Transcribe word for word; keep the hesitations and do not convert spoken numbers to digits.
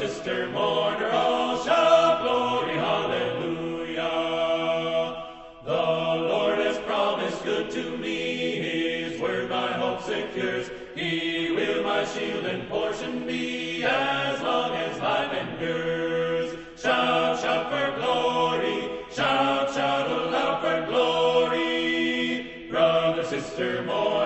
sister, mourner, all shout glory, hallelujah. The Lord has promised good to me, His word my hope secures. He will my shield and portion be, as long as life endures. Shout, shout for glory, shout, shout aloud for glory. Brother, sister, mourner,